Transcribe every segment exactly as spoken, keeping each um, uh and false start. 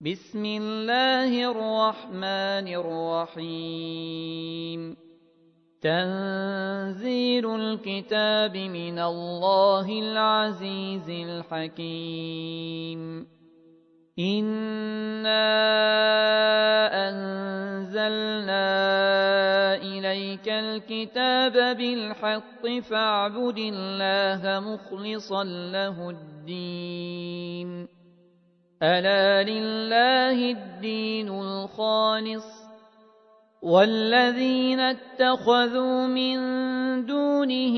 بسم الله الرحمن الرحيم تنزيل الكتاب من الله العزيز الحكيم إنا أنزلنا إليك الكتاب بالحق فاعبد الله مخلصا له الدين ألا لله الدين الخالص والذين اتخذوا من دونه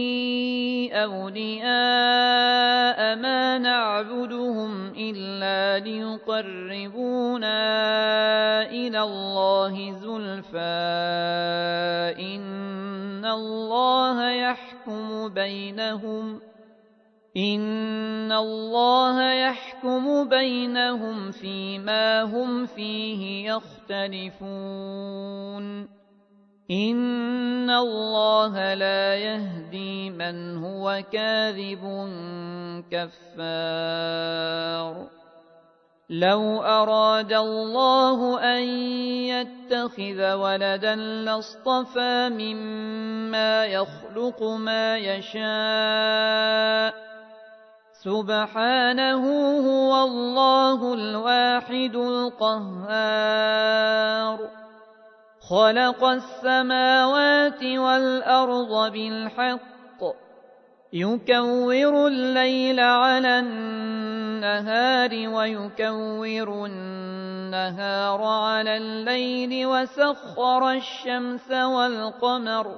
أولياء ما نعبدهم إلا ليقربونا إلى الله زلفى إن الله يحكم بينهم إن الله يحكم بينهم فيما هم فيه يختلفون إن الله لا يهدي من هو كاذب كفار لو أراد الله أن يتخذ ولدا لاصطفى مما يخلق ما يشاء سبحانه هو الله الواحد القهار خلق السماوات والأرض بالحق يكور الليل على النهار ويكور النهار على الليل وسخر الشمس والقمر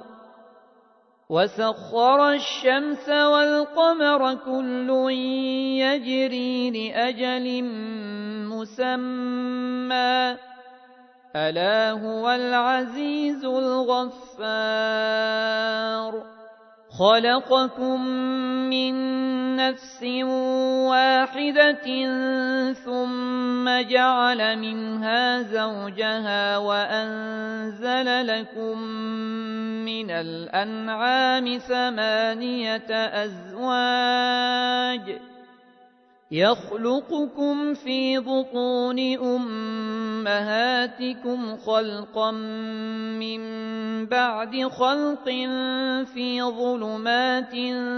وسخر الشمس والقمر كل يجري لأجل مسمى ألا هو العزيز الغفار خلقكم من نفس واحدة ثم جعل منها زوجها وأنزل لكم من الأنعام ثمانية أزواج يخلقكم في بطون أمهاتكم خلقا من بعد خلق في ظلمات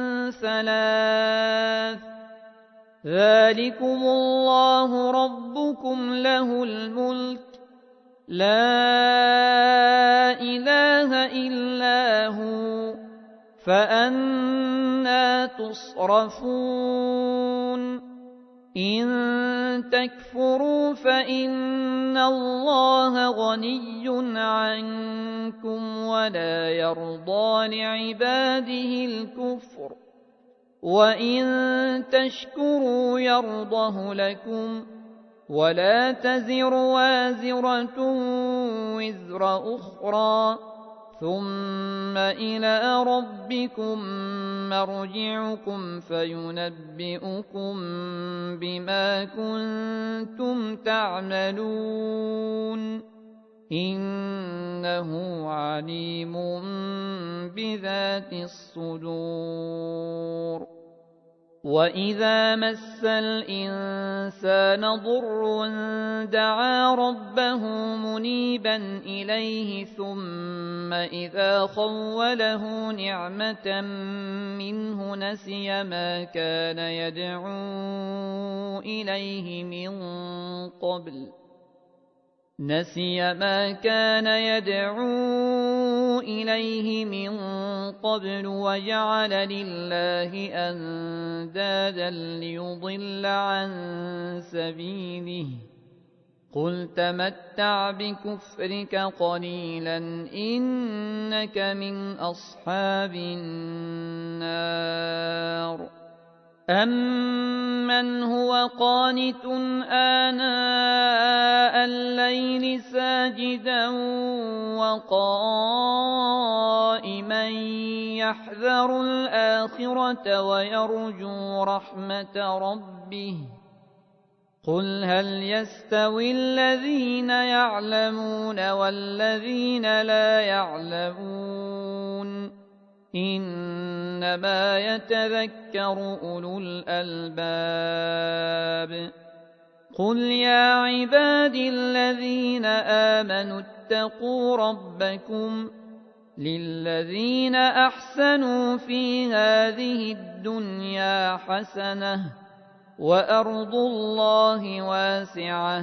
ثلاث ذلكم الله ربكم له الملك لا إله إلا هو فأنى تصرفون إن تكفروا فإن الله غني عنكم ولا يرضى لعباده الكفر وإن تشكروا يرضه لكم ولا تزر وازرة وزر أخرى ثم إلى ربكم مرجعكم فينبئكم بما كنتم تعملون إنه عليم بذات الصدور وإذا مس الإنسان ضر دعا ربه منيبا إليه ثم إذا خوله نعمة منه نسي ما كان يدعو إليه من قبل نسي ما كان يدعو إليه من قبل وجعل لله أندادا ليضل عن سبيله قل تمتع بكفرك قليلا إنك من أصحاب النار أمن هو قانت آناء الليل ساجدا وقائما يحذر الآخرة ويرجو رحمة ربه قل هل يستوي الذين يعلمون والذين لا يعلمون إنما يتذكر أولو الألباب قل يا عبادي الذين آمنوا اتقوا ربكم للذين أحسنوا في هذه الدنيا حسنة وأرض الله واسعة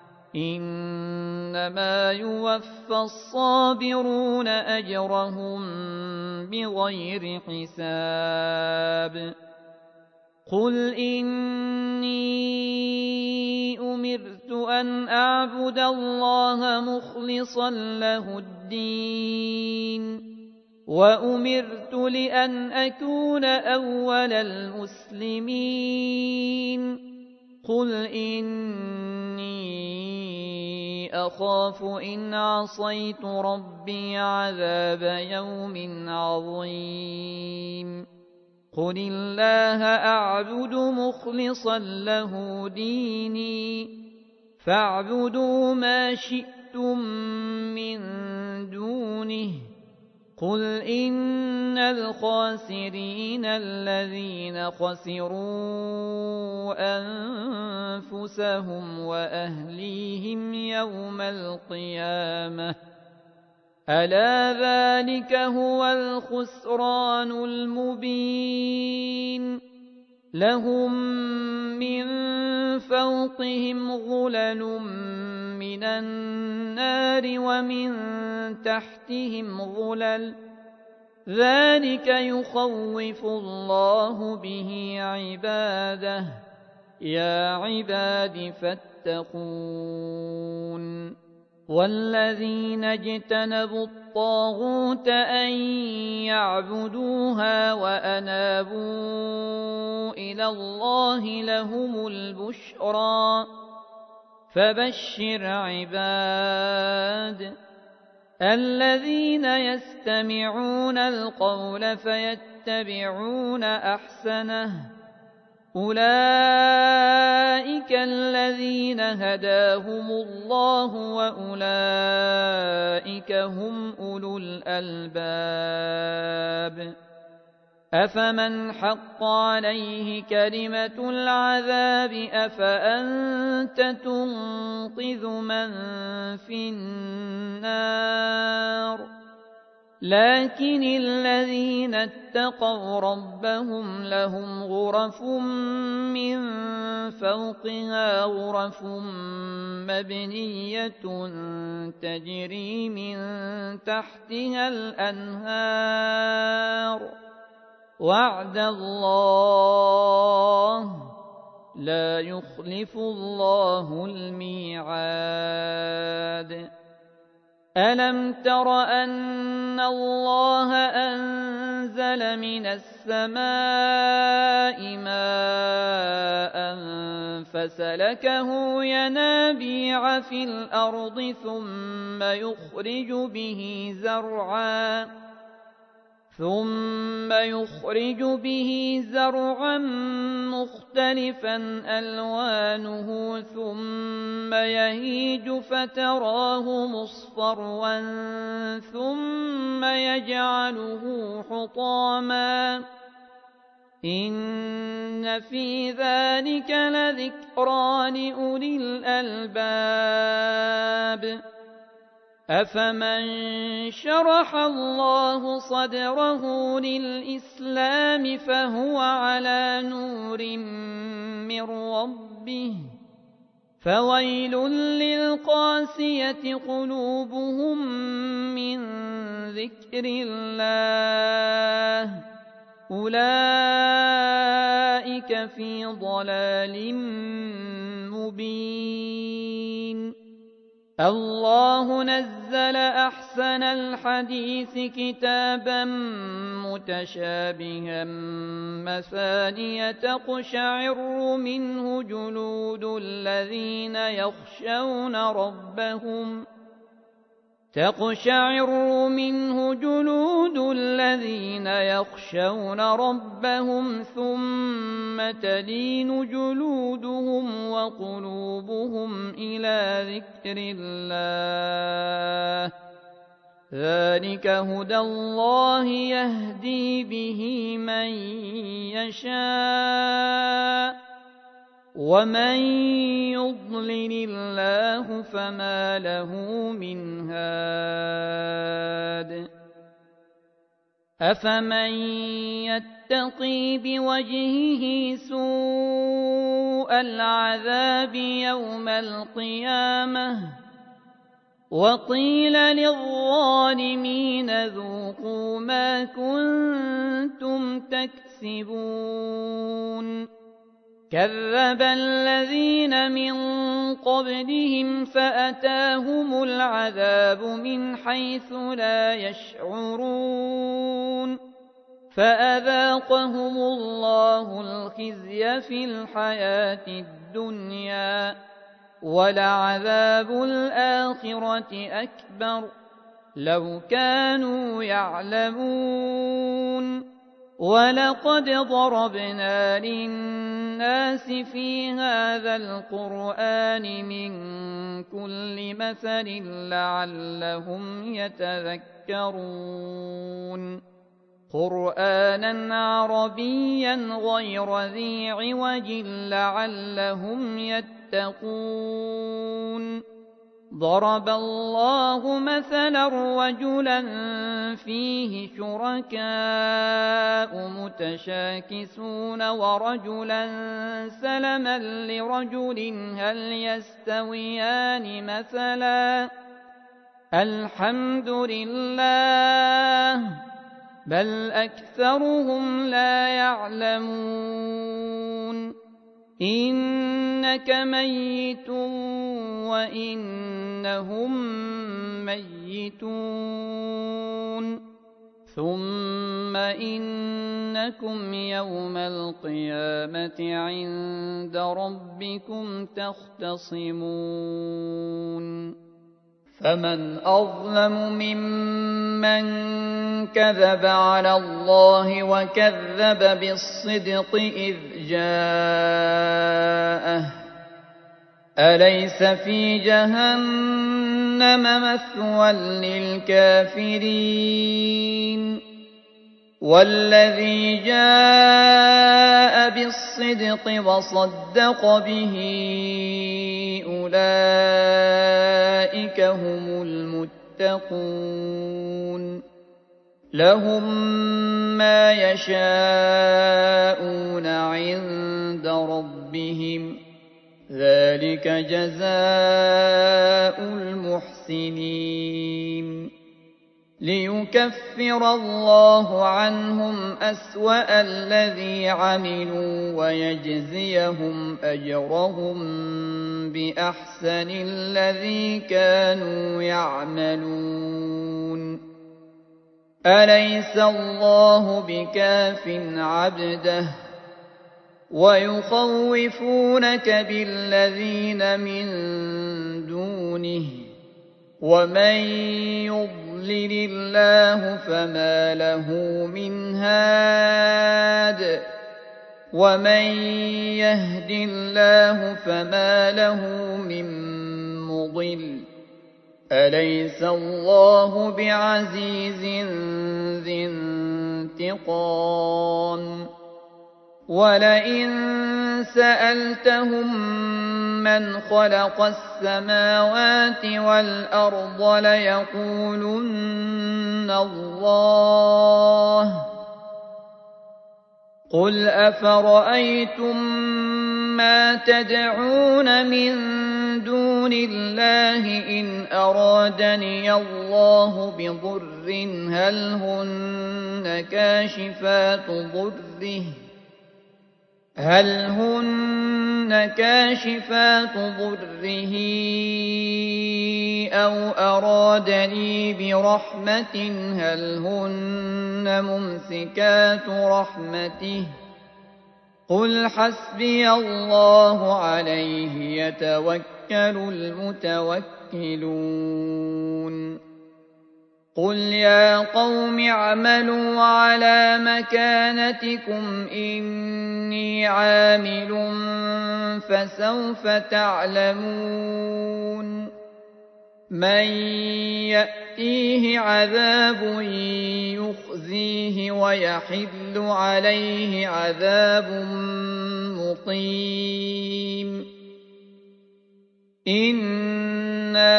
إنما يوفى الصابرون أجرهم بغير حساب قل إني أمرت أن أعبد الله مخلصا له الدين وأمرت لأن أكون أول المسلمين قل إني أخاف إن عصيت ربي عذاب يوم عظيم قل الله أعبد مخلصا له ديني فاعبدوا ما شئتم من دونه قل إن الخاسرين الذين خسروا أنفسهم وأهليهم يوم القيامة ألا ذلك هو الخسران المبين لهم من فوقهم غلل من النار ومن تحتهم غلل ذلك يخوف الله به عباده يا عباد فاتقون والذين اجتنبوا الطاغوت أن يعبدوها وأنابوا إلى الله لهم البشرى فبشر عباد الذين يستمعون القول فيتبعون أحسنه أولئك الذين هداهم الله وأولئك هم أولو الألباب أفمن حق عليه كلمة العذاب أفأنت تنقذ من في النار لكن الذين اتقوا ربهم لهم غرف من فوقها غرف مبنية تجري من تحتها الأنهار وعد الله لا يخلف الله الميعاد ألم تر أن الله أنزل من السماء ماء فسلكه ينابيع في الأرض ثم يخرج به زرعا ثم يخرج به زرعا مختلفا ألوانه ثم يهيج فتراه مصفرا ثم يجعله حطاما إن في ذلك لذكرى لأولي الألباب أفمن شرح الله صدره للإسلام فهو على نور من ربه فويل للقاسية قلوبهم من ذكر الله أولئك في ضلال مبين الله نزل أحسن الحديث كتابا متشابها مثانية تقشعر منه جلود الذين يخشون ربهم تقشعر منه جلود الذين يخشون ربهم ثم تلين جلودهم وقلوبهم إلى ذكر الله ذلك هدى الله يهدي به من يشاء ومن يضلل الله فما له من هاد أفمن يتقي بوجهه سوء العذاب يوم القيامة وقيل للظالمين ذوقوا ما كنتم تكسبون كذب الذين من قبلهم فأتاهم العذاب من حيث لا يشعرون فأذاقهم الله الخزي في الحياة الدنيا ولعذاب الآخرة أكبر لو كانوا يعلمون ولقد ضربنا للناس في هذا القرآن من كل مثل لعلهم يتذكرون قرآنا عربيا غير ذي عوج لعلهم يتقون ضرب الله مثلا رجلا فيه شركاء متشاكسون ورجلا سلما لرجل هل يستويان مثلا الحمد لله بل أكثرهم لا يعلمون إنك ميت وإنهم ميتون ثم إنكم يوم القيامة عند ربكم تختصمون فمن أظلم ممن كذب على الله وكذب بالصدق إذ جاءه أليس في جهنم مثوى للكافرين والذي جاء بالصدق وصدق به أولئك هم المتقون لهم ما يشاءون عند ربهم ذلك جزاء المحسنين ليكفر الله عنهم أسوأ الذي عملوا ويجزيهم أجرهم بأحسن الذي كانوا يعملون أليس الله بكاف عبده ويخوفونك بالذين من دونه ومن يضلل الله فما له من هاد ومن يهد الله فما له من مضل أليس الله بعزيز ذي انتقام ولئن سألتهم من خلق السماوات والأرض ليقولن الله قل أفرأيتم ما تدعون من دون الله إن أرادني الله بضر هل هن كاشفات ضره هل هن كاشفات ضره أو أرادني برحمة هل هن ممسكات رحمته قل حسبي الله عليه يتوكل المتوكلون قل يا قوم اعملوا على مكانتكم إني عامل فسوف تعلمون من يأتيه عذاب يخزيه ويحل عليه عذاب مقيم إنا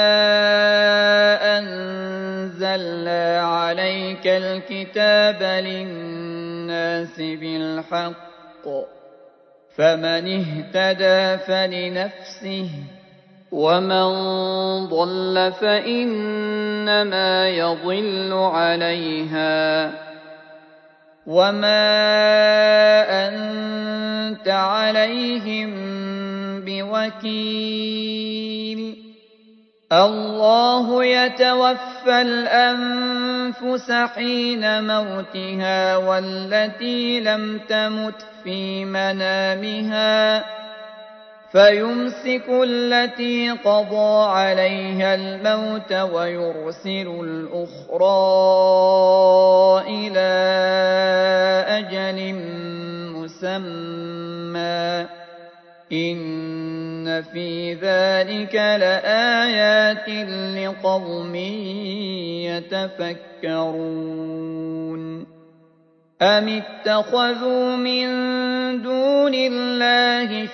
أنزلنا عليك الكتاب للناس بالحق فمن اهتدى فلنفسه ومن ضل فإنما يضل عليها وما أنت عليهم بوكيل الله يتوفى الأنفس حين موتها والتي لم تمت في منامها فيمسك التي قضى عليها الموت ويرسل الأخرى إلى أجل مسمى إن في ذلك لآيات لقوم يتفكرون أم اتخذوا من دون الله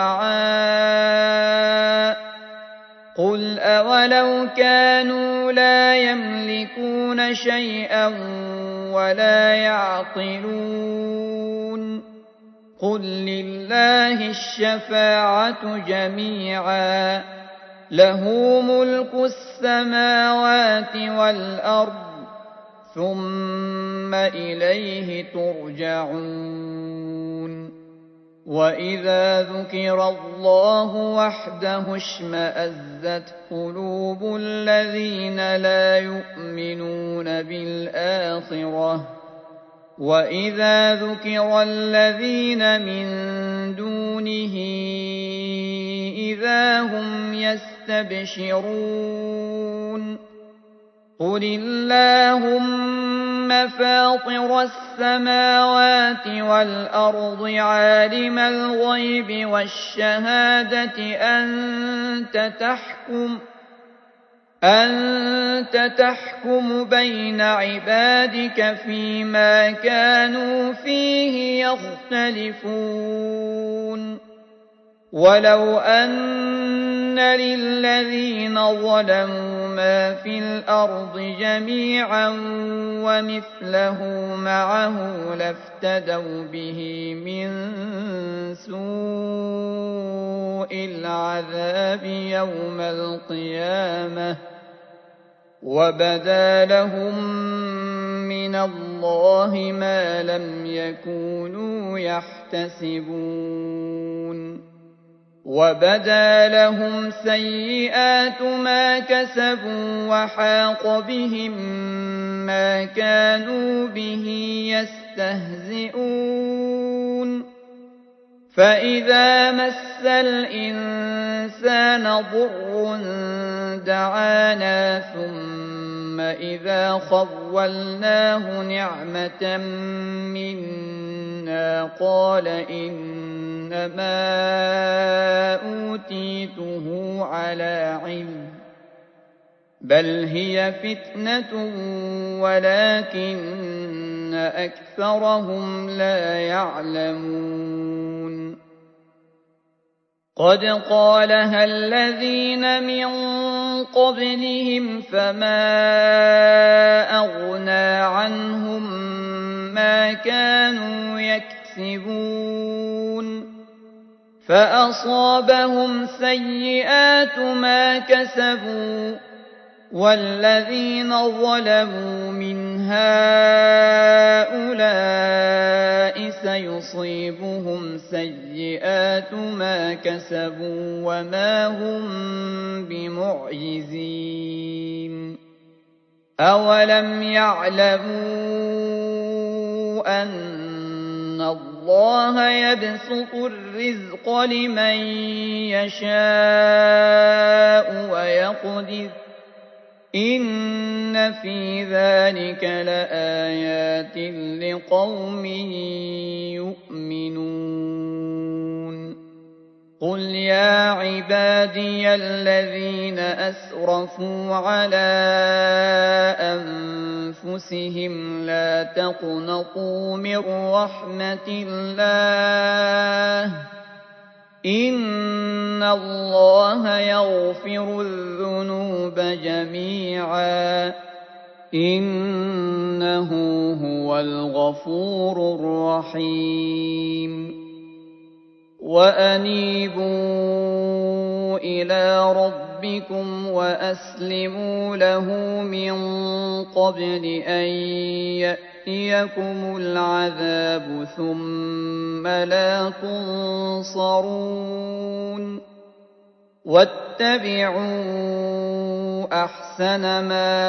شفعاء قل أولو كانوا لا يملكون شيئا ولا يعقلون قل لله الشفاعة جميعا له ملك السماوات والأرض ثم إليه ترجعون وإذا ذكر الله وحده اشمأزت قلوب الذين لا يؤمنون بالآخرة وإذا ذكر الذين من دونه إذا هم يستبشرون قل اللهم فاطر السماوات والأرض عالم الغيب والشهادة أنت تحكم أنت تحكم بين عبادك فيما كانوا فيه يختلفون ولو أن للذين ظلموا ما في الأرض جميعا ومثله معه لافتدوا به من سوء العذاب يوم القيامة وبدا لهم من الله ما لم يكونوا يحتسبون وبدا لهم سيئات ما كسبوا وحاق بهم ما كانوا به يستهزئون فإذا مس الإنسان ضر دعانا ثم إذا خولناه نعمة منا قال إنما أوتيته على علم بل هي فتنة ولكن أكثرهم لا يعلمون قد قالها الذين من قبلهم فما أغنى عنهم ما كانوا يكسبون فأصابهم سيئات ما كسبوا والذين ظلموا من هؤلاء سيصيبهم سيئات ما كسبوا وما هم بمعجزين أولم يعلموا أن الله يبسط الرزق لمن يشاء ويقدر إن في ذلك لآيات لقوم يؤمنون قل يا عبادي الذين أسرفوا على أنفسهم لا تقنطوا من رحمة الله إن الله يغفر الذنوب جميعا إنه هو الغفور الرحيم وأنيبوا إلى ربكم وأسلموا له من قبل أن يأتيكم العذاب ثم لا تنصرون واتبعوا أحسن ما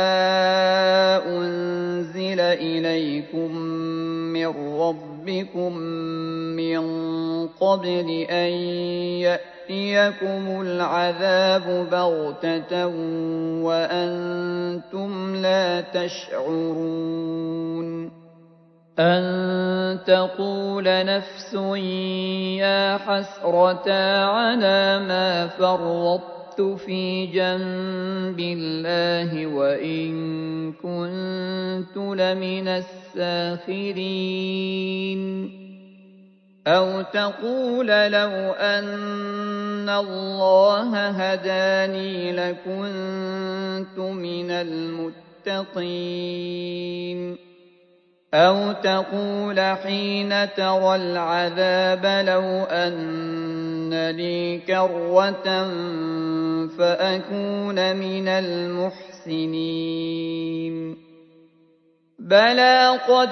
أنزل إليكم من ربكم من قبل أن يأتيكم العذاب بغتة وأنتم لا تشعرون أن تقول نفس يا حسرة على ما فرطت في جنب الله وإن كنت لمن الساخرين أو تقول لو أن الله هداني لكنت من المتقين أو تقول حين ترى العذاب لو أن لي كرة فأكون من المحسنين بلى قد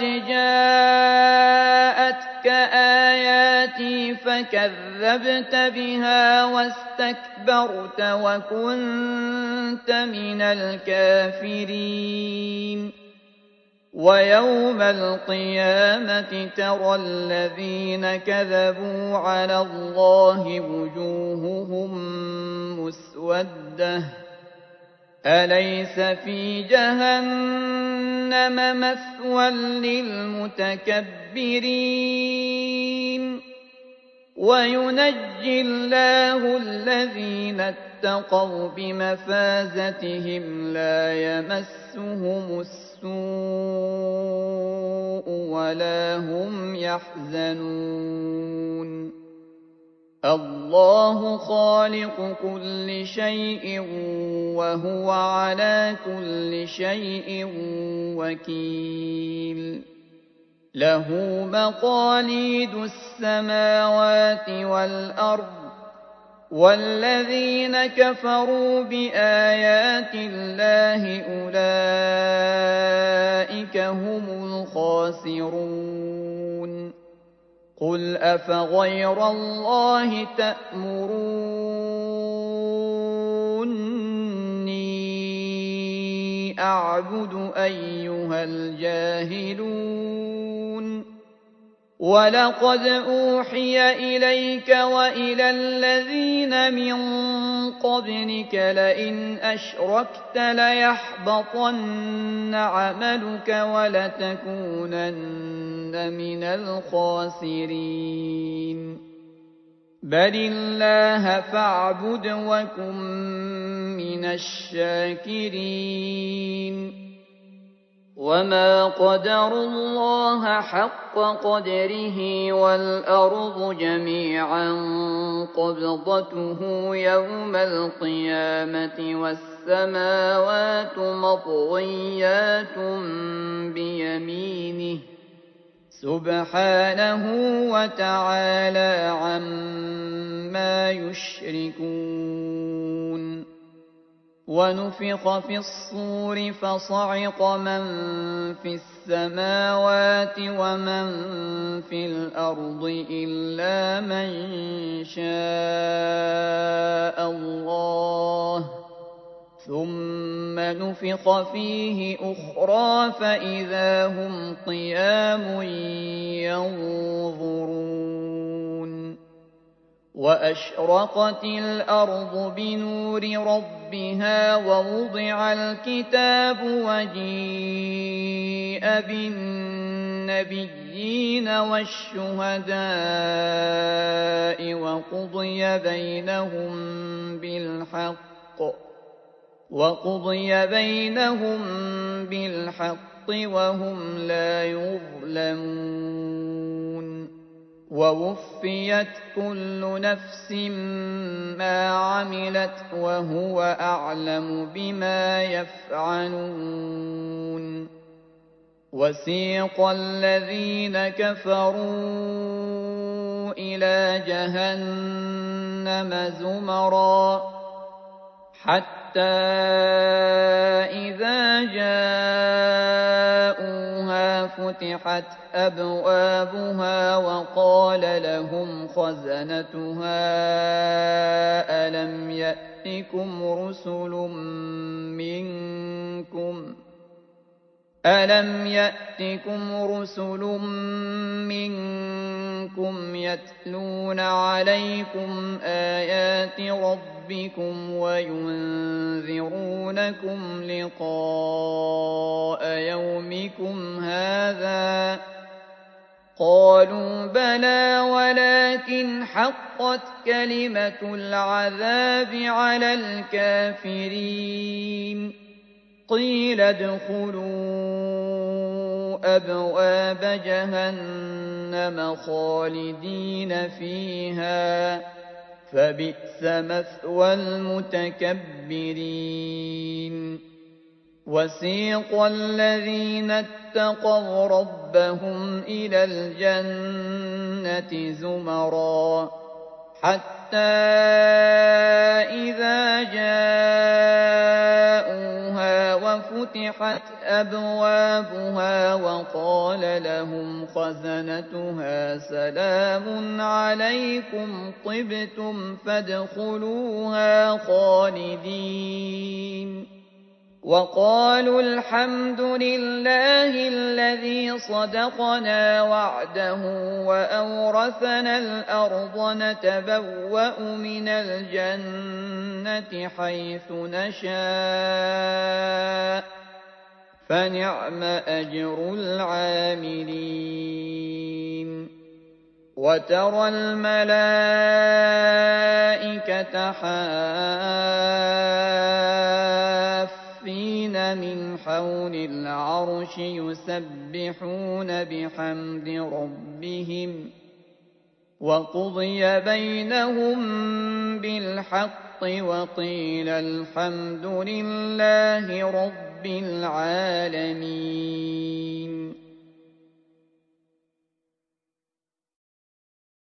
جاءتك آياتي فكذبت بها واستكبرت وكنت من الكافرين ويوم القيامة ترى الذين كذبوا على الله وجوههم مسودة أليس في جهنم مثوى للمتكبرين وينجي الله الذين اتقوا بمفازتهم لا يمسهم السوء ولا هم يحزنون الله خالق كل شيء وهو على كل شيء وكيل له مقاليد السماوات والأرض والذين كفروا بآيات الله أولئك هم الخاسرون قل أفغير الله تأمروني أعبد أيها الجاهلون ولقد أوحي إليك وإلى الذين من قبلك لئن أشركت ليحبطن عملك ولتكونن من الخاسرين بل الله فاعبد وكن من الشاكرين وما قدروا الله حق قدره والأرض جميعا قبضته يوم القيامة والسماوات مطويات بيمينه سبحانه وتعالى عما يشركون ونفخ في الصور فصعق من في السماوات ومن في الأرض إلا من شاء الله ثم نفخ فيه أخرى فإذا هم قيام ينظرون وأشرقت الأرض بنور ربها ووضع الكتاب وجيء بالنبيين والشهداء وقضي بينهم بالحق وقضي بينهم بالحق وهم لا يظلمون ووفيت كل نفس ما عملت وهو أعلم بما يفعلون وسيق الذين كفروا إلى جهنم زمرا حتى إذا جاءوها فتحت أبوابها وقال لهم خزنتها ألم يأتكم رسل منكم ألم يأتكم رسل منكم يتلون عليكم آيات ربكم وينذرونكم لقاء يومكم هذا قالوا بلى ولكن حقت كلمة العذاب على الكافرين قيل ادخلوا أبواب جهنم خالدين فيها فبئس مثوى المتكبرين وسيق الذين اتقوا ربهم إلى الجنة زمرا حتى إذا جاءوها وفتحت أبوابها وقال لهم خزنتها سلام عليكم طبتم فادخلوها خالدين وقالوا الحمد لله الذي صدقنا وعده وأورثنا الأرض نتبوأ من الجنة حيث نشاء فنعم أجر العاملين وترى الملائكة حافين من حول العرش يسبحون بحمد ربهم وقضي بينهم بالحق وقيل الحمد لله رب العالمين